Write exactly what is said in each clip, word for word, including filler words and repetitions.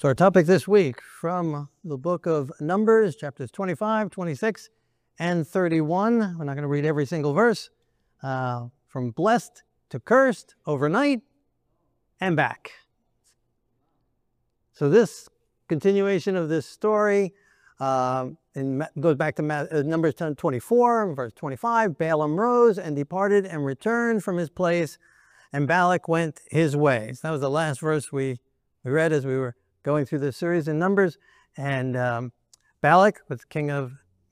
So our topic this week from the book of Numbers, chapters twenty-five, twenty-six, and thirty-one. We're not going to read every single verse. Uh, from blessed to cursed, overnight, and back. So this continuation of this story uh, in, goes back to uh, Numbers twenty-four, verse twenty-five. Balaam rose and departed and returned from his place, and Balak went his ways. That was the last verse we, we read as we were going through this series in Numbers. And um, Balak was king of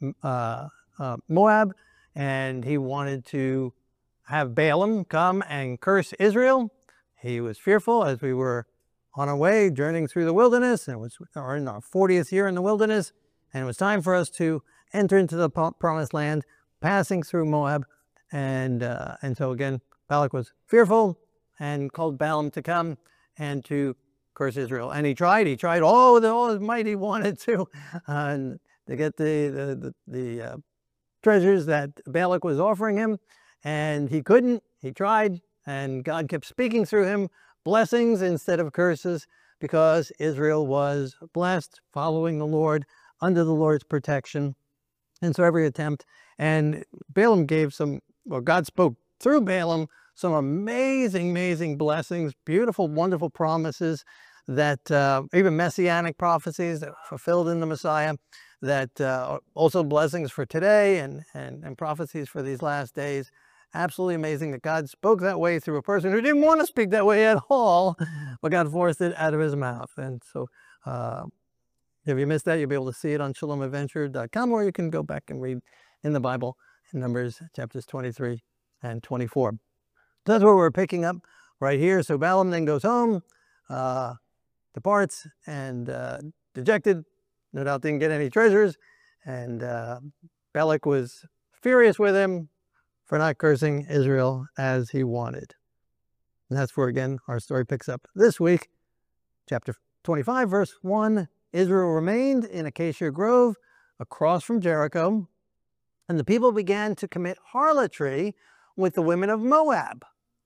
uh, uh, Moab, and he wanted to have Balaam come and curse Israel. He was fearful as we were on our way, journeying through the wilderness, and it was or in our fortieth year in the wilderness, and it was time for us to enter into the promised land, passing through Moab. And, uh, and so again, Balak was fearful and called Balaam to come and to curse Israel. And he tried, he tried all, the, all his might he wanted to, uh, to get the, the, the, the uh, treasures that Balak was offering him. And he couldn't, he tried, and God kept speaking through him blessings instead of curses, because Israel was blessed, following the Lord, under the Lord's protection. And so every attempt, and Balaam gave some, well, God spoke through Balaam some amazing, amazing blessings, beautiful, wonderful promises that uh, even messianic prophecies that were fulfilled in the Messiah, that uh, also blessings for today and, and, and prophecies for these last days. Absolutely amazing that God spoke that way through a person who didn't want to speak that way at all, but God forced it out of his mouth. And so uh, if you missed that, you'll be able to see it on shalom adventure dot com, or you can go back and read in the Bible in Numbers chapters twenty-three and twenty-four. So that's where we're picking up right here. So Balaam then goes home, uh, departs, and uh, dejected, no doubt didn't get any treasures, and uh, Balak was furious with him for not cursing Israel as he wanted. And that's where, again, our story picks up this week. Chapter twenty-five, verse one, Israel remained in Acacia Grove across from Jericho, and the people began to commit harlotry with the women of Moab.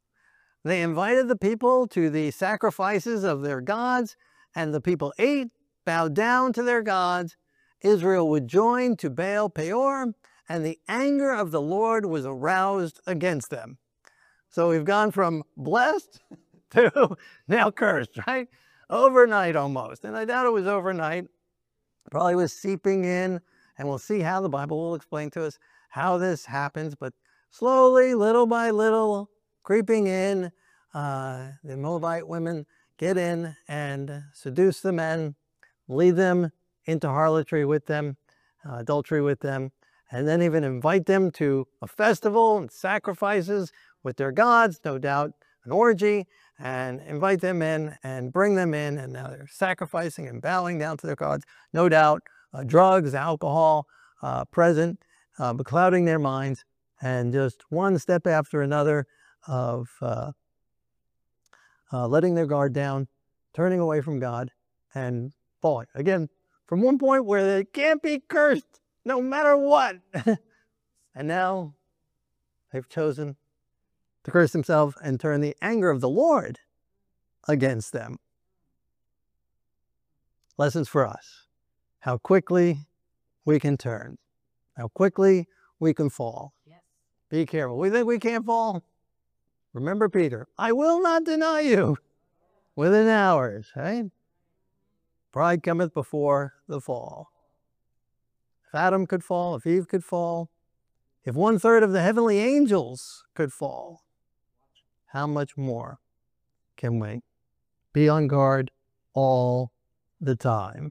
They invited the people to the sacrifices of their gods, and the people ate, bowed down to their gods. Israel would join to Baal Peor, and the anger of the Lord was aroused against them. So we've gone from blessed to now cursed, right? Overnight almost. And I doubt it was overnight. Probably was seeping in, and we'll see how the Bible will explain to us how this happens. But slowly, little by little, creeping in, uh, the Moabite women get in and seduce the men, lead them into harlotry with them, uh, adultery with them, and then even invite them to a festival and sacrifices with their gods, no doubt an orgy, and invite them in and bring them in, and now they're sacrificing and bowing down to their gods, no doubt uh, drugs, alcohol uh, present, uh, beclouding their minds, and just one step after another of uh, uh, letting their guard down, turning away from God, and falling. Again, from one point where they can't be cursed, no matter what. And now they've chosen to curse themselves and turn the anger of the Lord against them. Lessons for us. How quickly we can turn. How quickly we can fall. Yes. Be careful. We think we can't fall? Remember Peter. I will not deny you within hours, right? Pride cometh before the fall. If Adam could fall, if Eve could fall, if one third of the heavenly angels could fall, how much more can we? Be on guard all the time.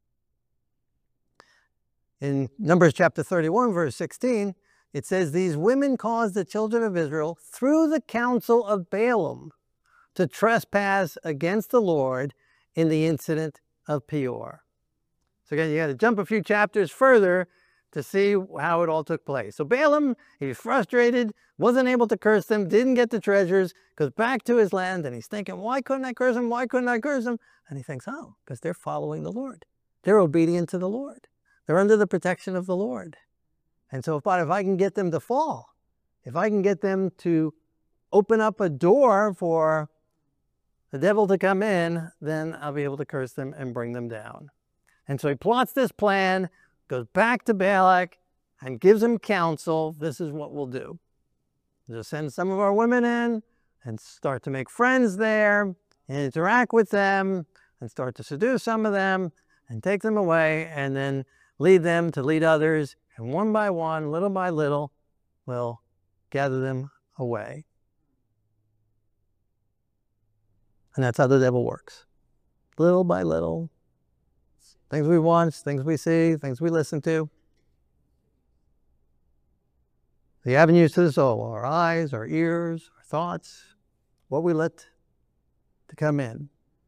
In Numbers chapter thirty-one, verse sixteen, it says, these women caused the children of Israel, through the counsel of Balaam, to trespass against the Lord in the incident of Peor. So again, you got to jump a few chapters further to see how it all took place. So Balaam, he was frustrated, wasn't able to curse them, didn't get the treasures, goes back to his land, and he's thinking, why couldn't I curse them? Why couldn't I curse them? And he thinks, oh, because they're following the Lord. They're obedient to the Lord. They're under the protection of the Lord. And so if, if I can get them to fall, if I can get them to open up a door for the devil to come in, then I'll be able to curse them and bring them down. And so he plots this plan, goes back to Balak, and gives him counsel. This is what we'll do. We'll just send some of our women in and start to make friends there, and interact with them, and start to seduce some of them, and take them away, and then lead them to lead others. And one by one, little by little, we'll gather them away. And that's how the devil works. Little by little. Things we watch, things we see, things we listen to. The avenues to the soul, our eyes, our ears, our thoughts, what we let to come in.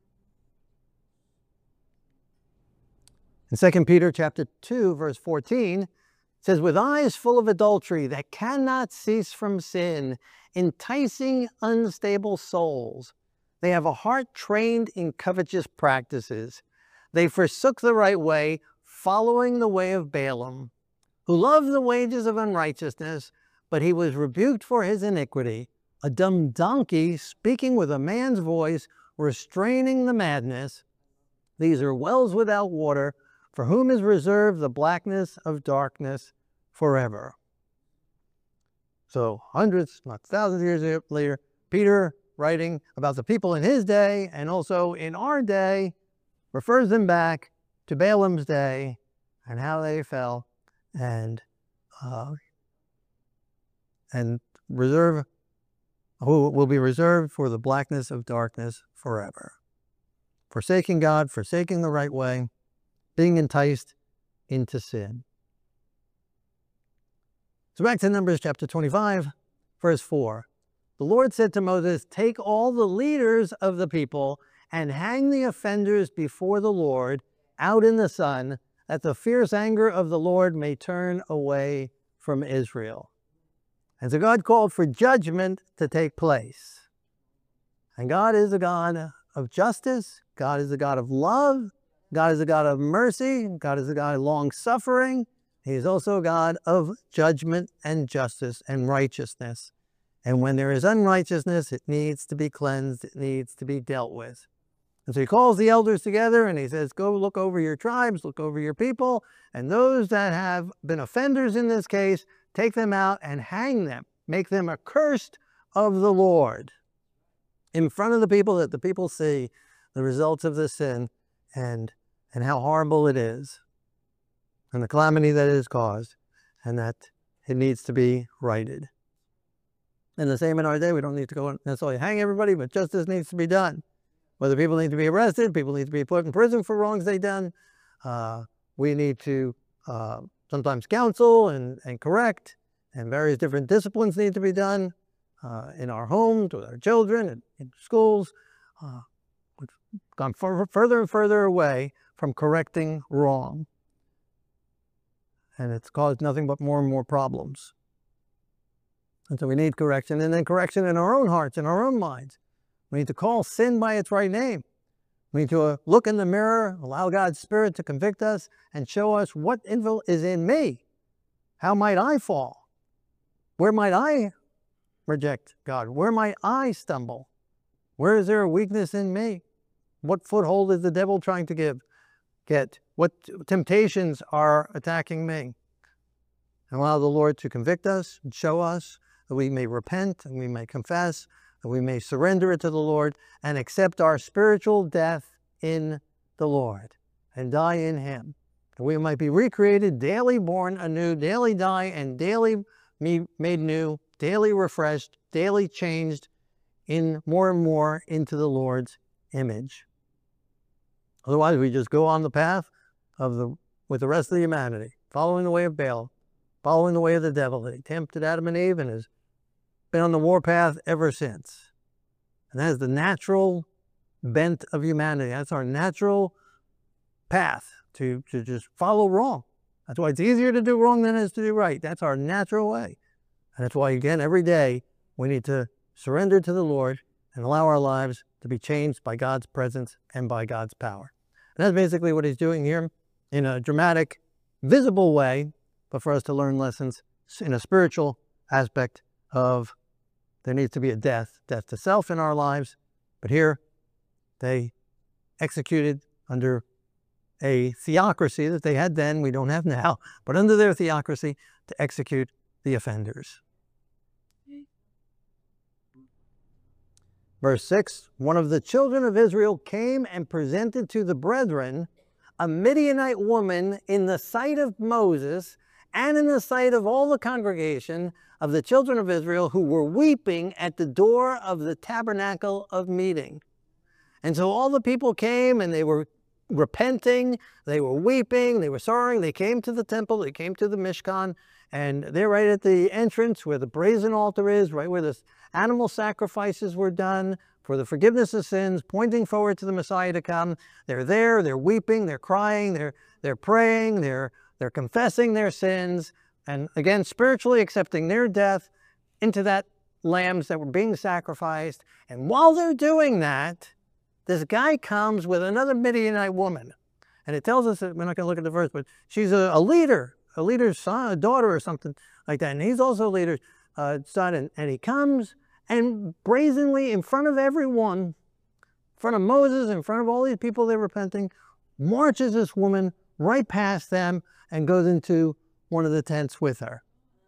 In Second Peter chapter two, verse fourteen, it says, with eyes full of adultery that cannot cease from sin, enticing unstable souls. They have a heart trained in covetous practices. They forsook the right way, following the way of Balaam, who loved the wages of unrighteousness, but he was rebuked for his iniquity. A dumb donkey speaking with a man's voice, restraining the madness. These are wells without water, for whom is reserved the blackness of darkness forever. So hundreds, not thousands of years later, Peter, writing about the people in his day and also in our day, refers them back to Balaam's day and how they fell, and uh, and reserve who will be reserved for the blackness of darkness forever. Forsaking God, forsaking the right way, being enticed into sin. So back to Numbers chapter twenty-five, verse four. The Lord said to Moses, take all the leaders of the people and hang the offenders before the Lord out in the sun, that the fierce anger of the Lord may turn away from Israel. And so God called for judgment to take place. And God is a God of justice. God is a God of love. God is a God of mercy. God is a God of long-suffering. He is also a God of judgment and justice and righteousness. And when there is unrighteousness, it needs to be cleansed. It needs to be dealt with. And so he calls the elders together and he says, go look over your tribes, look over your people, and those that have been offenders in this case, take them out and hang them. Make them accursed of the Lord in front of the people, that the people see the results of the sin and, and how horrible it is and the calamity that it has caused, and that it needs to be righted. And the same in our day. We don't need to go necessarily hang everybody, but justice needs to be done. Whether people need to be arrested, people need to be put in prison for wrongs they've done. Uh, we need to uh, sometimes counsel and, and correct, and various different disciplines need to be done uh, in our homes, with our children, and in schools. Uh, we've gone fur further and further away from correcting wrong. And it's caused nothing but more and more problems. And so we need correction, and then correction in our own hearts, in our own minds. We need to call sin by its right name. We need to uh, look in the mirror, allow God's Spirit to convict us and show us what evil is in me. How might I fall? Where might I reject God? Where might I stumble? Where is there a weakness in me? What foothold is the devil trying to give, get? What temptations are attacking me? And allow the Lord to convict us and show us, that we may repent and we may confess, that we may surrender it to the Lord and accept our spiritual death in the Lord and die in Him. That we might be recreated, daily born anew, daily die, and daily made new, daily refreshed, daily changed in more and more into the Lord's image. Otherwise, we just go on the path of the with the rest of the humanity, following the way of Baal, following the way of the devil that he tempted Adam and Eve and has been on the warpath ever since. And that is the natural bent of humanity. That's our natural path, to, to just follow wrong. That's why it's easier to do wrong than it is to do right. That's our natural way. And that's why, again, every day we need to surrender to the Lord and allow our lives to be changed by God's presence and by God's power. And that's basically what he's doing here in a dramatic, visible way, but for us to learn lessons in a spiritual aspect of there needs to be a death, death to self in our lives. But here, they executed under a theocracy that they had then, we don't have now, but under their theocracy, to execute the offenders. Verse six, one of the children of Israel came and presented to the brethren a Midianite woman in the sight of Moses and in the sight of all the congregation of the children of Israel who were weeping at the door of the tabernacle of meeting. And so all the people came and they were repenting, they were weeping, they were sorrowing, they came to the temple, they came to the Mishkan, and they're right at the entrance where the brazen altar is, right where the animal sacrifices were done for the forgiveness of sins, pointing forward to the Messiah to come. They're there, they're weeping, they're crying, they're, they're praying, they're, they're confessing their sins, and again, spiritually accepting their death into that lambs that were being sacrificed. And while they're doing that, this guy comes with another Midianite woman. And it tells us that, we're not going to look at the verse, but she's a, a leader, a leader's son, a daughter or something like that. And he's also a leader's uh, son. And, and he comes and brazenly, in front of everyone, in front of Moses, in front of all these people they're repenting, marches this woman right past them and goes into one of the tents with her.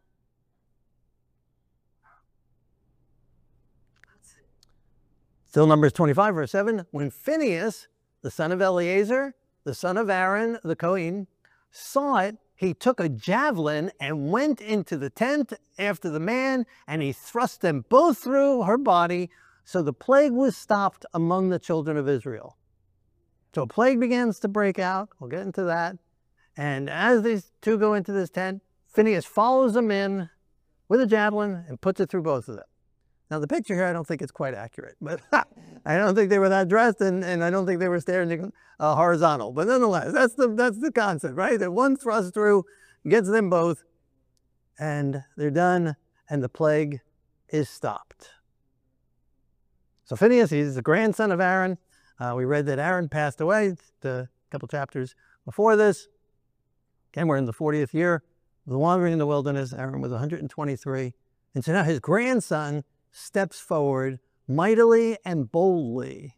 Still Numbers twenty-five, verse seven, when Phinehas, the son of Eleazar, the son of Aaron, the Kohen, saw it, he took a javelin and went into the tent after the man, and he thrust them both through her body, so the plague was stopped among the children of Israel. So a plague begins to break out. We'll get into that. And as these two go into this tent, Phinehas follows them in with a javelin and puts it through both of them. Now, the picture here, I don't think it's quite accurate, but I don't think they were that dressed, and, and I don't think they were standing uh, horizontal. But nonetheless, that's the, that's the concept, right? That one thrust through gets them both, and they're done, and the plague is stopped. So Phinehas, he's the grandson of Aaron. Uh, we read that Aaron passed away a couple chapters before this. Again, we're in the fortieth year of the wandering in the wilderness. Aaron was one hundred twenty-three. And so now his grandson steps forward mightily and boldly.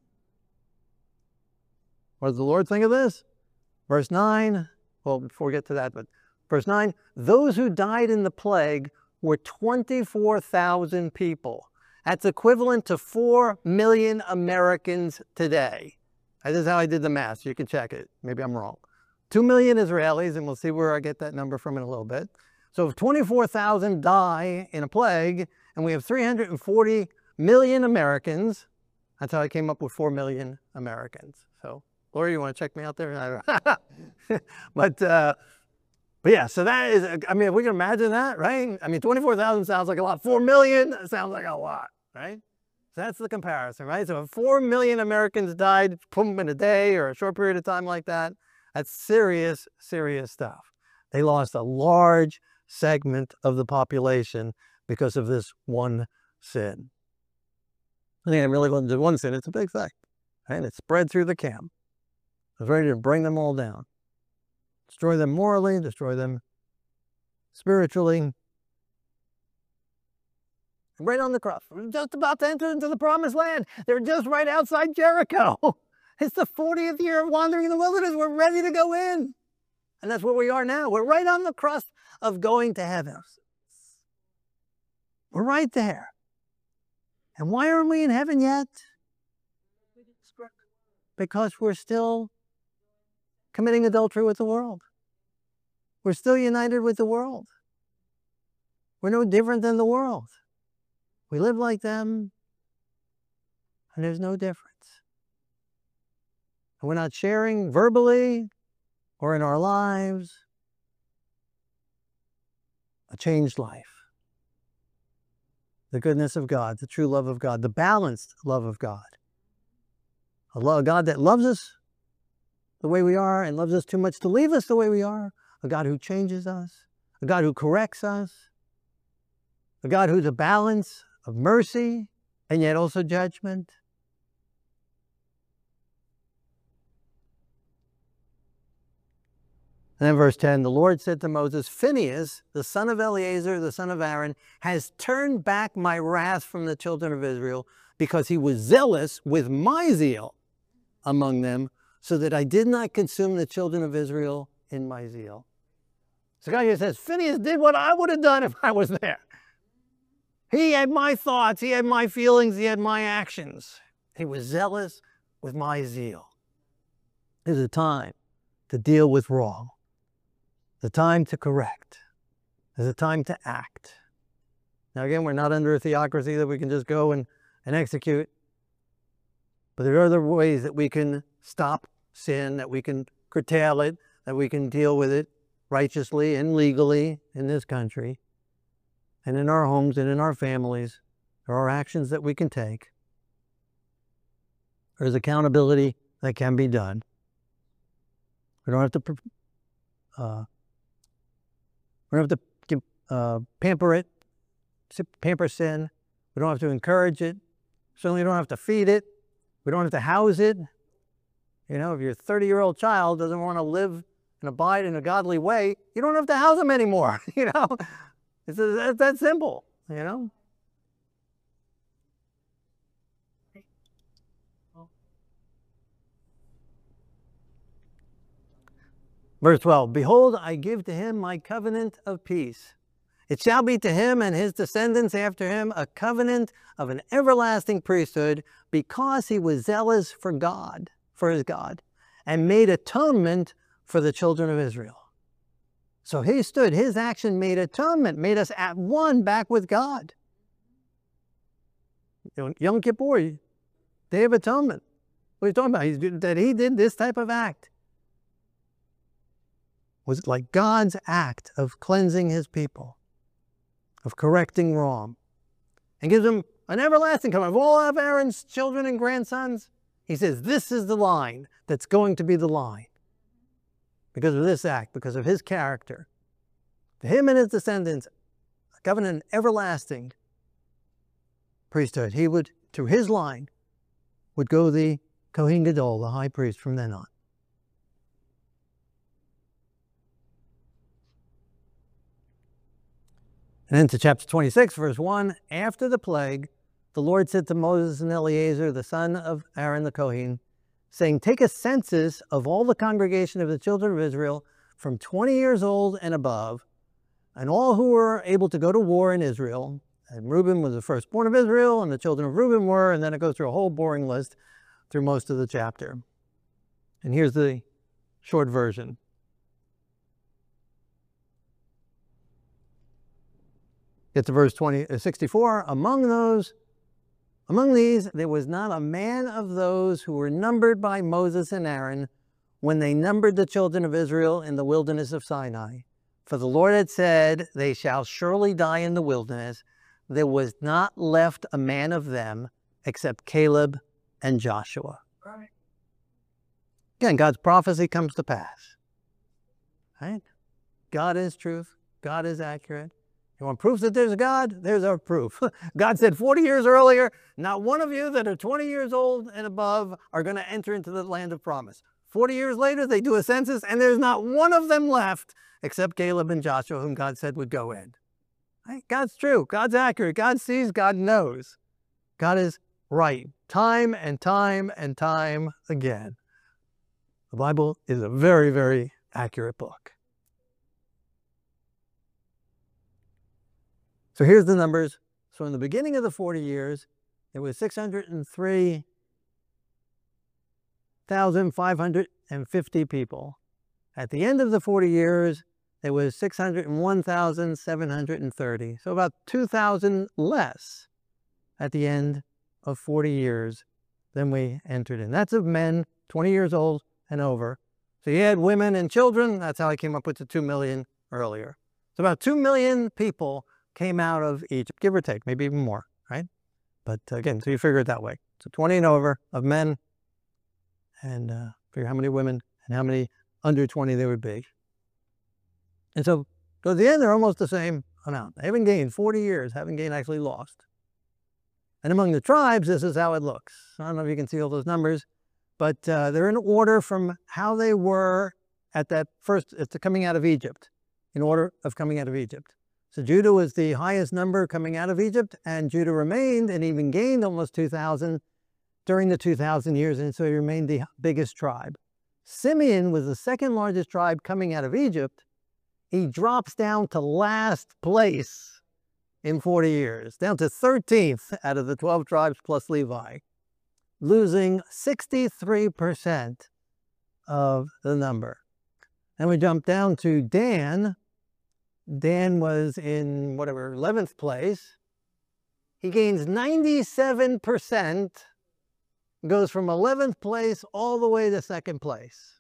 What does the Lord think of this? Verse nine, well, before we get to that, but verse nine, those who died in the plague were twenty-four thousand people. That's equivalent to four million Americans today. This is how I did the math, so you can check it. Maybe I'm wrong. two million Israelis, and we'll see where I get that number from in a little bit. So if twenty-four thousand die in a plague, and we have three hundred forty million Americans, that's how I came up with four million Americans. So, Lori, you want to check me out there? but, uh, but yeah, so that is, I mean, if we can imagine that, right? I mean, twenty-four thousand sounds like a lot. four million sounds like a lot, right? So that's the comparison, right? So if four million Americans died, boom, in a day or a short period of time like that, that's serious, serious stuff. They lost a large segment of the population because of this one sin. I think it really wasn't just one sin, it's a big thing. Right? It spread through the camp. It was ready to bring them all down. Destroy them morally, destroy them spiritually. Right on the cross. We're just about to enter into the promised land. They're just right outside Jericho. It's the fortieth year of wandering in the wilderness. We're ready to go in. And that's where we are now. We're right on the cusp of going to heaven. We're right there. And why aren't we in heaven yet? Because we're still committing adultery with the world. We're still united with the world. We're no different than the world. We live like them, and there's no difference. And we're not sharing verbally or in our lives a changed life. The goodness of God, the true love of God, the balanced love of God. A love, God that loves us the way we are and loves us too much to leave us the way we are. A God who changes us. A God who corrects us. A God who's a balance of mercy and yet also judgment. And then verse ten, the Lord said to Moses, Phinehas, the son of Eleazar, the son of Aaron, has turned back my wrath from the children of Israel because he was zealous with my zeal. among them, so that I did not consume the children of Israel in my zeal. So God here says, Phinehas did what I would have done if I was there. He had my thoughts, he had my feelings, he had my actions. He was zealous with my zeal. There's a time to deal with wrong. There's a time to correct. There's a time to act. Now again, we're not under a theocracy that we can just go and, and execute. But there are other ways that we can stop sin, that we can curtail it, that we can deal with it righteously and legally in this country. And in our homes and in our families, there are actions that we can take. There's accountability that can be done. We don't have to, uh, we don't have to give, uh, pamper it, pamper sin. We don't have to encourage it. Certainly don't have to feed it. We don't have to house it. You know, if your thirty-year-old child doesn't want to live and abide in a godly way, you don't have to house them anymore. You know, it's that simple, you know. Verse twelve, behold, I give to him my covenant of peace. It shall be to him and his descendants after him a covenant of an everlasting priesthood, because he was zealous for God, for his God, and made atonement for the children of Israel. So he stood, his action made atonement, made us at one back with God. Yom Kippur, Day of Atonement. What are you talking about? He's, that he did this type of act. Was like God's act of cleansing his people, of correcting wrong, and gives them an everlasting covenant. Of all of Aaron's children and grandsons, he says, this is the line that's going to be the line. Because of this act, because of his character. To him and his descendants, a covenant everlasting priesthood. He would, through his line, would go the Kohen Gadol, the high priest, from then on. And then to chapter twenty-six, verse one, after the plague, the Lord said to Moses and Eleazar, the son of Aaron the Kohen, saying, take a census of all the congregation of the children of Israel from twenty years old and above, and all who were able to go to war in Israel. And Reuben was the firstborn of Israel, and the children of Reuben were, and then it goes through a whole boring list through most of the chapter. And here's the short version. Get to verse twenty, uh, sixty-four. Among those, among these, there was not a man of those who were numbered by Moses and Aaron when they numbered the children of Israel in the wilderness of Sinai. For the Lord had said, they shall surely die in the wilderness. There was not left a man of them except Caleb and Joshua. Right. Again, God's prophecy comes to pass. Right? God is truth. God is accurate. You want proof that there's a God? There's our proof. God said forty years earlier, not one of you that are twenty years old and above are going to enter into the land of promise. forty years later, they do a census, and there's not one of them left except Caleb and Joshua, whom God said would go in. Right? God's true. God's accurate. God sees. God knows. God is right. Time and time and time again. The Bible is a very, very accurate book. So here's the numbers. So in the beginning of the forty years, it was six hundred three thousand five hundred fifty people. At the end of the forty years, it was six hundred one thousand seven hundred thirty. So about two thousand less at the end of forty years than we entered in. That's of men twenty years old and over. So you had women and children. That's how I came up with the two million earlier. So about two million people came out of Egypt, give or take, maybe even more, right? But again, so you figure it that way. So twenty and over of men, and uh, figure how many women and how many under twenty there would be. And so, so at the end, they're almost the same amount. They haven't gained forty years, haven't gained, actually lost. And among the tribes, this is how it looks. I don't know if you can see all those numbers, but uh, they're in order from how they were at that first, at the coming out of Egypt, in order of coming out of Egypt. So Judah was the highest number coming out of Egypt, and Judah remained and even gained almost two thousand during the two thousand years, and so he remained the biggest tribe. Simeon was the second largest tribe coming out of Egypt. He drops down to last place in forty years, down to thirteenth out of the twelve tribes plus Levi, losing sixty-three percent of the number. And we jump down to Dan. Dan was in whatever, eleventh place. He gains ninety-seven percent, goes from eleventh place all the way to second place.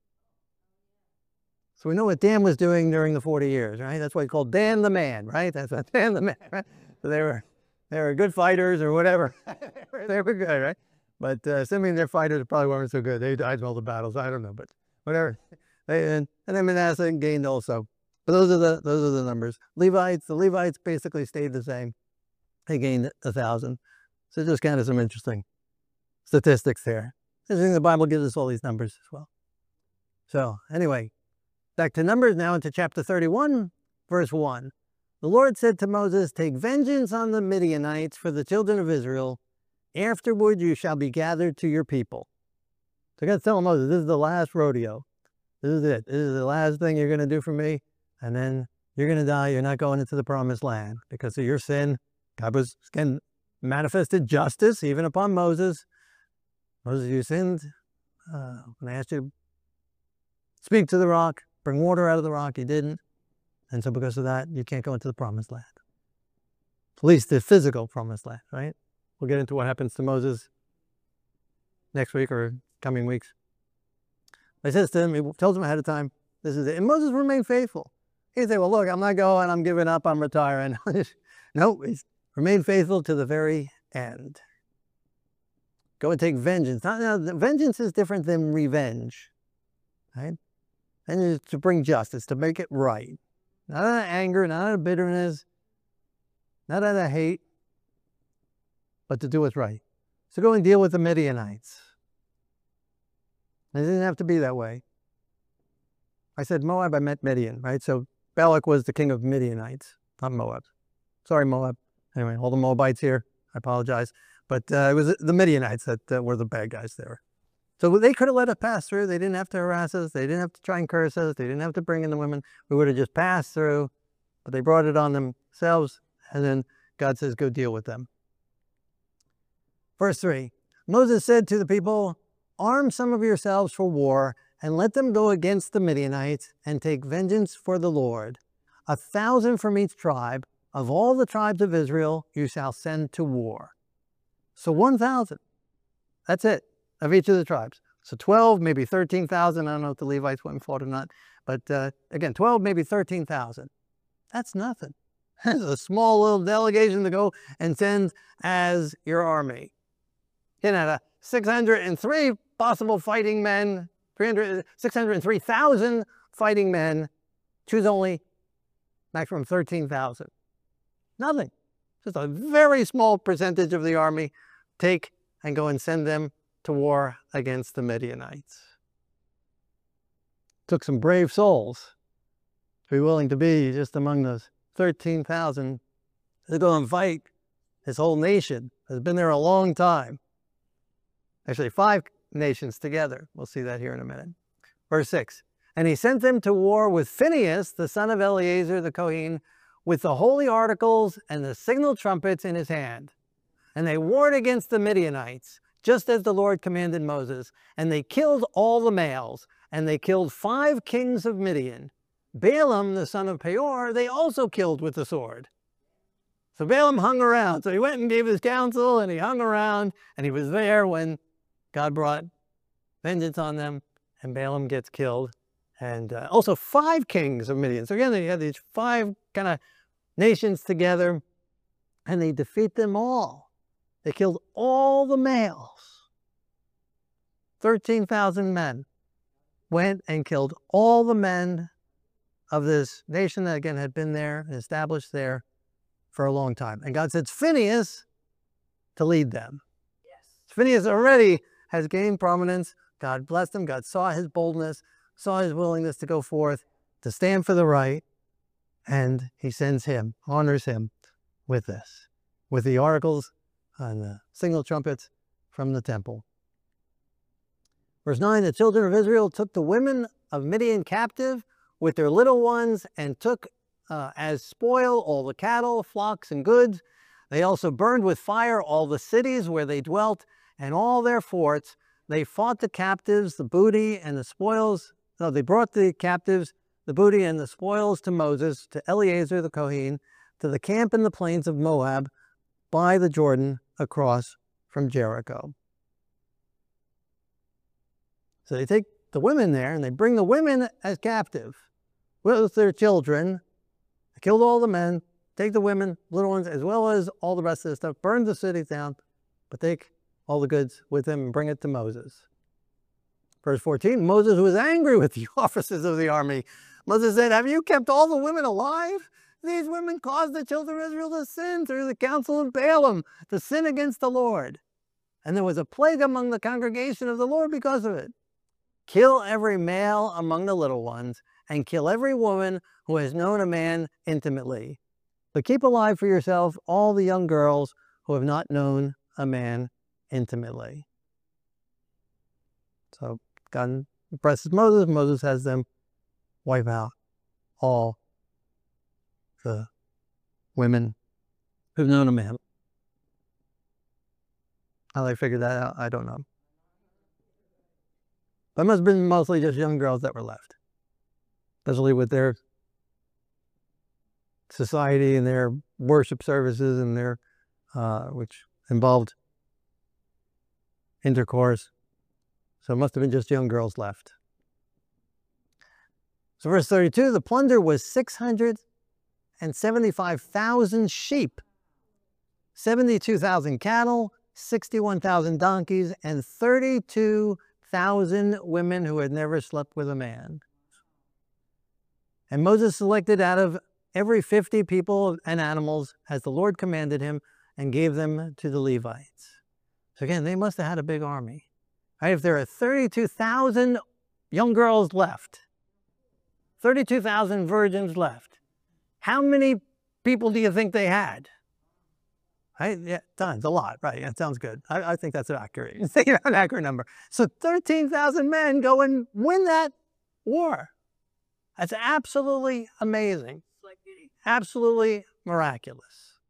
So we know what Dan was doing during the forty years, right? That's why he called Dan the man, right? That's what Dan the man, right? So they were, they were good fighters or whatever. They were good, right? But uh, Simeon, their fighters probably weren't so good. They died in all the battles. I don't know, but whatever. They, and, and then Manasseh gained also. But those are the those are the numbers. Levites, the Levites basically stayed the same. They gained a thousand. So just kind of some interesting statistics there. I think the Bible gives us all these numbers as well. So anyway, back to Numbers now into chapter thirty-one, verse one. The Lord said to Moses, "Take vengeance on the Midianites for the children of Israel. Afterward you shall be gathered to your people." So God's telling Moses, this is the last rodeo. This is it. This is the last thing you're going to do for me. And then you're going to die. You're not going into the promised land because of your sin. God was, again, manifested justice even upon Moses. Moses, you sinned. Uh, when I asked you to speak to the rock, bring water out of the rock, you didn't. And so because of that, you can't go into the promised land. At least the physical promised land, right? We'll get into what happens to Moses next week or coming weeks. He says to him, he tells him ahead of time, this is it. And Moses remained faithful. He say, well, look, I'm not going, I'm giving up, I'm retiring. No, he's remained faithful to the very end. Go and take vengeance. Now, now, vengeance is different than revenge, right? And it's to bring justice, to make it right. Not out of anger, not out of bitterness, not out of hate, but to do what's right. So go and deal with the Midianites. It didn't have to be that way. I said Moab, I meant Midian, right? So Balak was the king of Midianites, not Moab. Sorry, Moab. Anyway, all the Moabites here, I apologize. But uh, it was the Midianites that uh, were the bad guys there. So they could have let us pass through. They didn't have to harass us. They didn't have to try and curse us. They didn't have to bring in the women. We would have just passed through. But they brought it on themselves. And then God says, go deal with them. Verse three, Moses said to the people, arm some of yourselves for war, and let them go against the Midianites and take vengeance for the Lord. A thousand from each tribe. Of all the tribes of Israel, you shall send to war. So one thousand. That's it, of each of the tribes. So twelve, maybe thirteen thousand. I don't know if the Levites went and fought or not. But uh, again, twelve, maybe thirteen thousand. That's nothing. That's a small little delegation to go and send as your army. You know, the six hundred three possible fighting men, six hundred three thousand fighting men, choose only maximum thirteen thousand. Nothing. Just a very small percentage of the army take and go and send them to war against the Midianites. Took some brave souls to be willing to be just among those thirteen thousand to go and fight this whole nation that's been there a long time. Actually, five nations together. We'll see that here in a minute. Verse six, and he sent them to war with Phinehas, the son of Eleazar the Kohen, with the holy articles and the signal trumpets in his hand. And they warred against the Midianites, just as the Lord commanded Moses. And they killed all the males, and they killed five kings of Midian. Balaam, the son of Peor, they also killed with the sword. So Balaam hung around. So he went and gave his counsel, and he hung around, and he was there when God brought vengeance on them, and Balaam gets killed. And uh, also five kings of Midian. So again, they had these five kind of nations together, and they defeat them all. They killed all the males. thirteen thousand men went and killed all the men of this nation that, again, had been there and established there for a long time. And God sends Phinehas to lead them. Yes. Phinehas already has gained prominence. God blessed him. God saw his boldness, saw his willingness to go forth, to stand for the right, and he sends him, honors him with this, with the oracles and the signal trumpets from the temple. Verse nine, the children of Israel took the women of Midian captive with their little ones and took uh, as spoil all the cattle, flocks, and goods. They also burned with fire all the cities where they dwelt and all their forts. They fought the captives, the booty, and the spoils. No, they brought the captives, the booty, and the spoils to Moses, to Eleazar the Kohen, to the camp in the plains of Moab by the Jordan across from Jericho. So they take the women there and they bring the women as captive with their children. They killed all the men, take the women, little ones, as well as all the rest of the stuff, burn the cities down, but take all the goods with them and bring it to Moses. Verse fourteen, Moses was angry with the officers of the army. Moses said, have you kept all the women alive? These women caused the children of Israel to sin through the counsel of Balaam, to sin against the Lord. And there was a plague among the congregation of the Lord because of it. Kill every male among the little ones, and kill every woman who has known a man intimately. But keep alive for yourself all the young girls who have not known a man intimately. So God impresses Moses. Moses has them wipe out all the women who've known a man. How they figured that out, I don't know. But it must have been mostly just young girls that were left, especially with their society and their worship services and their, uh, which involved intercourse. So it must have been just young girls left. So verse thirty-two, the plunder was six hundred seventy-five thousand sheep, seventy-two thousand cattle, sixty-one thousand donkeys, and thirty-two thousand women who had never slept with a man. And Moses selected out of every fifty people and animals as the Lord commanded him and gave them to the Levites. So again, they must have had a big army. Right? If there are thirty-two thousand young girls left, thirty-two thousand virgins left, how many people do you think they had? Right? Yeah, tons, a lot, right? That sounds good. I, I think that's accurate. You're thinking about an accurate number. So thirteen thousand men go and win that war. That's absolutely amazing. Absolutely miraculous.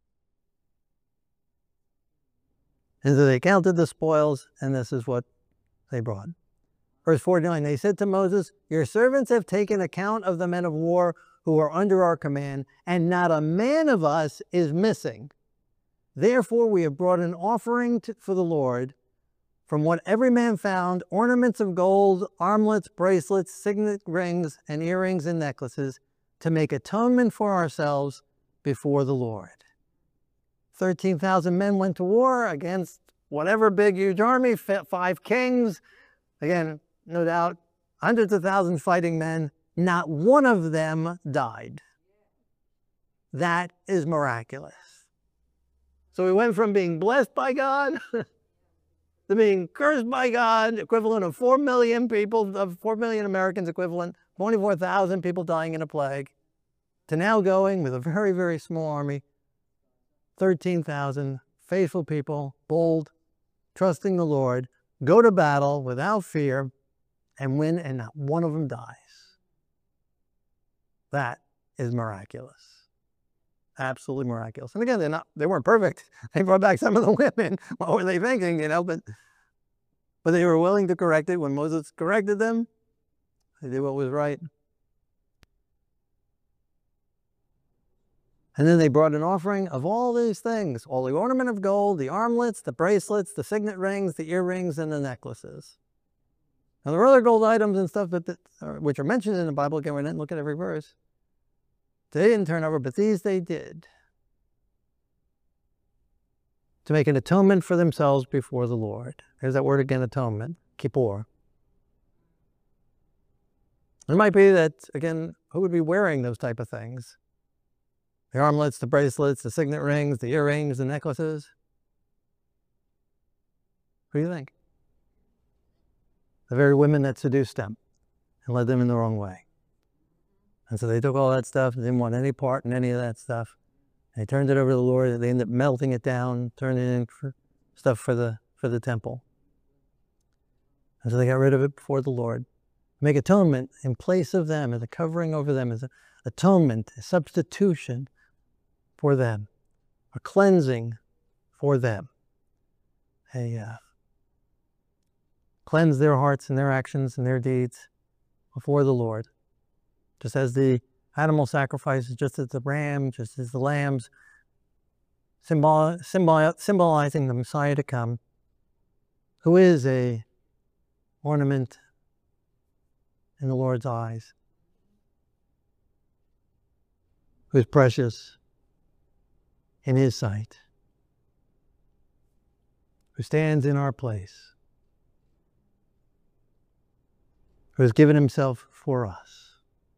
And so they counted the spoils, and this is what they brought. Verse forty-nine, they said to Moses, your servants have taken account of the men of war who are under our command, and not a man of us is missing. Therefore we have brought an offering to, for the Lord, from what every man found, ornaments of gold, armlets, bracelets, signet rings, and earrings and necklaces, to make atonement for ourselves before the Lord. thirteen thousand men went to war against whatever big, huge army, five kings. Again, no doubt, hundreds of thousands fighting men. Not one of them died. That is miraculous. So we went from being blessed by God to being cursed by God, equivalent of four million people, of four million Americans equivalent, twenty-four thousand people dying in a plague, to now going with a very, very small army, thirteen thousand faithful people, bold, trusting the Lord, go to battle without fear and win, and not one of them dies. That is miraculous. Absolutely miraculous. And again, they're not, they weren't perfect. They brought back some of the women. What were they thinking, you know? But, but they were willing to correct it. When Moses corrected them, they did what was right. And then they brought an offering of all these things, all the ornament of gold, the armlets, the bracelets, the signet rings, the earrings, and the necklaces. Now there are other gold items and stuff that, that are, which are mentioned in the Bible. Again, we didn't look at every verse. They didn't turn over, but these they did, to make an atonement for themselves before the Lord. There's that word again, atonement, kippur. It might be that, again, who would be wearing those type of things? The armlets, the bracelets, the signet rings, the earrings, the necklaces. Who do you think? The very women that seduced them and led them in the wrong way. And so they took all that stuff, they didn't want any part in any of that stuff. They turned it over to the Lord, they ended up melting it down, turning it into stuff for the for the temple. And so they got rid of it before the Lord. Make atonement in place of them, as a covering over them, as an atonement, a substitution for them, a cleansing for them. A uh, cleanse their hearts and their actions and their deeds before the Lord. Just as the animal sacrifices, just as the ram, just as the lambs, symbol, symbol, symbolizing the Messiah to come, who is a ornament in the Lord's eyes, who is precious in His sight, who stands in our place, who has given Himself for us,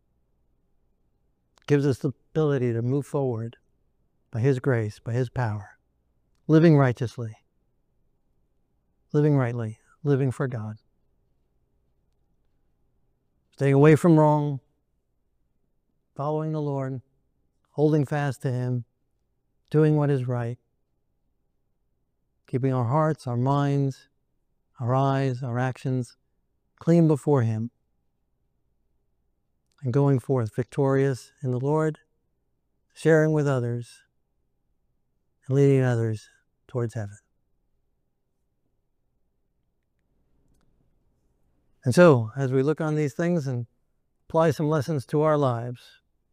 gives us the ability to move forward by His grace, by His power, living righteously, living rightly, living for God. Staying away from wrong, following the Lord, holding fast to Him, doing what is right, keeping our hearts, our minds, our eyes, our actions clean before Him, and going forth victorious in the Lord, sharing with others, and leading others towards heaven. And so, as we look on these things and apply some lessons to our lives,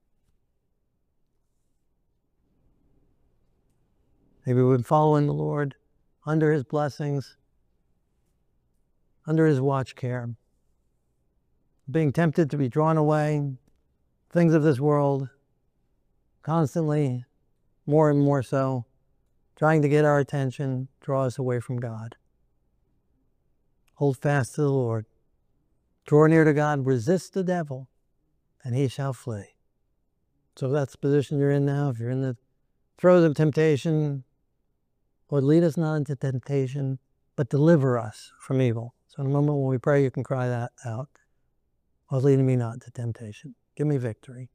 maybe we've been following the Lord under His blessings, under His watch care, being tempted to be drawn away, things of this world, constantly, more and more so, trying to get our attention, draw us away from God. Hold fast to the Lord. Draw near to God, resist the devil, and he shall flee. So if that's the position you're in now, if you're in the throes of temptation, Lord, lead us not into temptation, but deliver us from evil. So in a moment when we pray, you can cry that out. Lord, lead me not into temptation. Give me victory.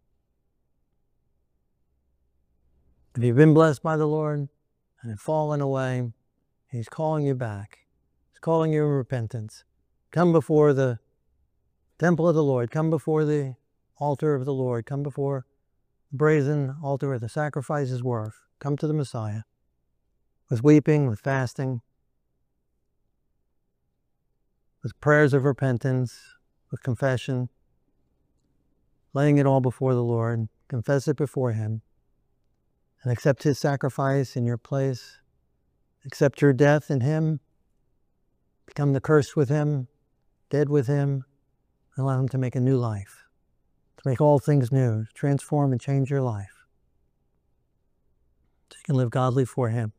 If you've been blessed by the Lord and have fallen away, He's calling you back. He's calling you in repentance. Come before the temple of the Lord. Come before the altar of the Lord. Come before the brazen altar where the sacrifices were. Come to the Messiah with weeping, with fasting, with prayers of repentance, with confession, laying it all before the Lord. Confess it before Him and accept His sacrifice in your place. Accept your death in Him. Become the curse with Him, dead with Him. Allow Him to make a new life, to make all things new, to transform and change your life, so you can live godly for Him.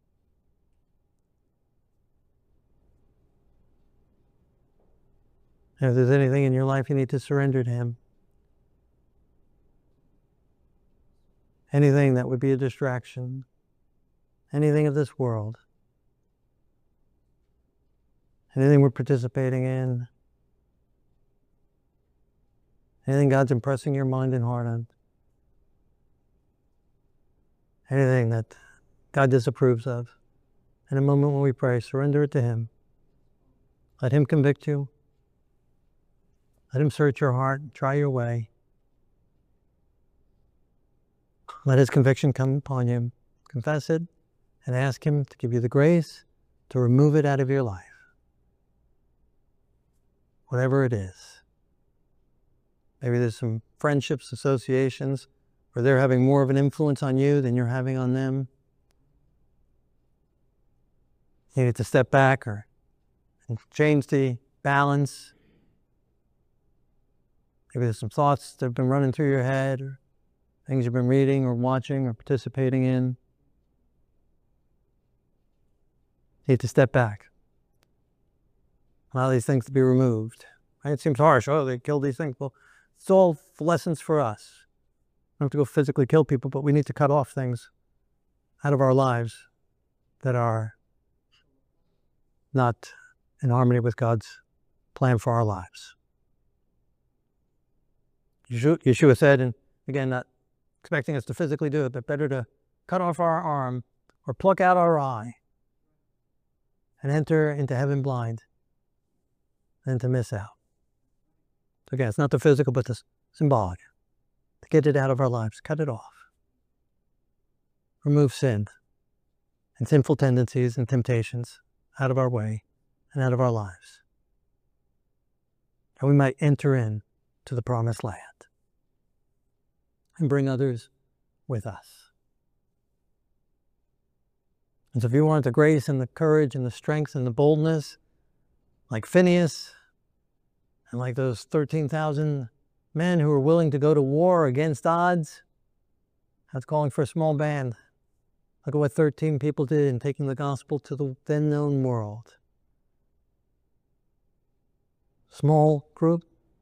And if there's anything in your life you need to surrender to Him, anything that would be a distraction, anything of this world, anything we're participating in, anything God's impressing your mind and heart on, anything that God disapproves of, in a moment when we pray, surrender it to Him. Let Him convict you. Let Him search your heart, try your way. Let His conviction come upon you. Confess it and ask Him to give you the grace to remove it out of your life. Whatever it is. Maybe there's some friendships, associations, where they're having more of an influence on you than you're having on them. You need to step back or change the balance. Maybe there's some thoughts that have been running through your head, or things you've been reading or watching or participating in. You need to step back. Allow these things to be removed. It seems harsh. Oh, they killed these things. Well, it's all lessons for us. We don't have to go physically kill people, but we need to cut off things out of our lives that are not in harmony with God's plan for our lives. Yeshua said, and again, not expecting us to physically do it, but better to cut off our arm or pluck out our eye and enter into heaven blind than to miss out. So again, it's not the physical, but the symbolic. To get it out of our lives, cut it off. Remove sin and sinful tendencies and temptations out of our way and out of our lives. That we might enter in to the promised land and bring others with us. And so if you want the grace and the courage and the strength and the boldness, like Phineas and like those thirteen thousand men who were willing to go to war against odds, that's calling for a small band. Look at what thirteen people did in taking the gospel to the then known world. Small group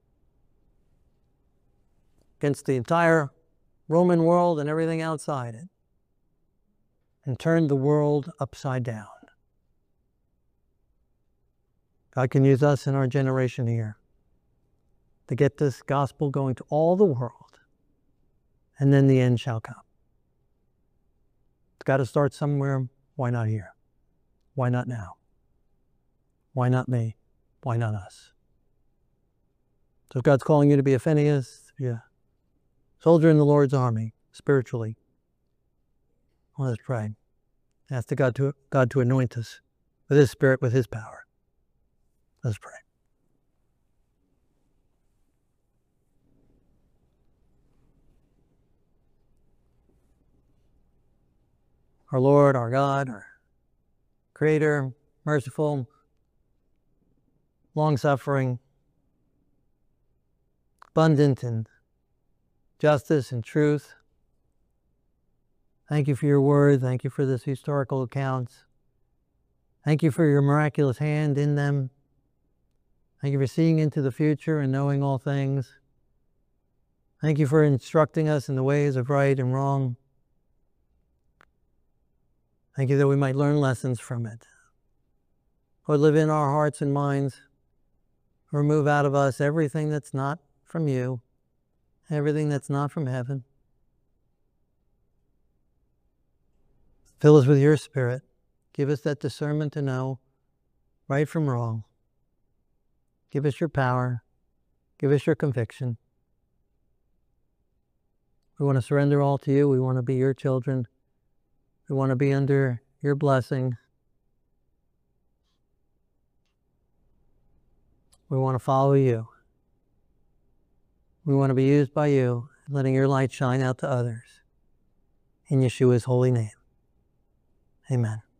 against the entire Roman world and everything outside it, and turned the world upside down. God can use us in our generation here to get this gospel going to all the world, and then the end shall come. It's got to start somewhere. Why not here? Why not now? Why not me? Why not us? So if God's calling you to be a Phineas, to be a soldier in the Lord's army, spiritually, well, let's pray. Ask the God to, God to anoint us with His Spirit, with His power. Let's pray. Our Lord, our God, our Creator, merciful, long-suffering, abundant in justice and truth. Thank you for your word. Thank you for this historical accounts. Thank you for your miraculous hand in them. Thank you for seeing into the future and knowing all things. Thank you for instructing us in the ways of right and wrong. Thank you that we might learn lessons from it. Lord, live in our hearts and minds. Remove out of us everything that's not from you, everything that's not from heaven. Fill us with your Spirit. Give us that discernment to know right from wrong. Give us your power. Give us your conviction. We want to surrender all to you. We want to be your children. We want to be under your blessing. We want to follow you. We want to be used by you, letting your light shine out to others. In Yeshua's holy name. Amen.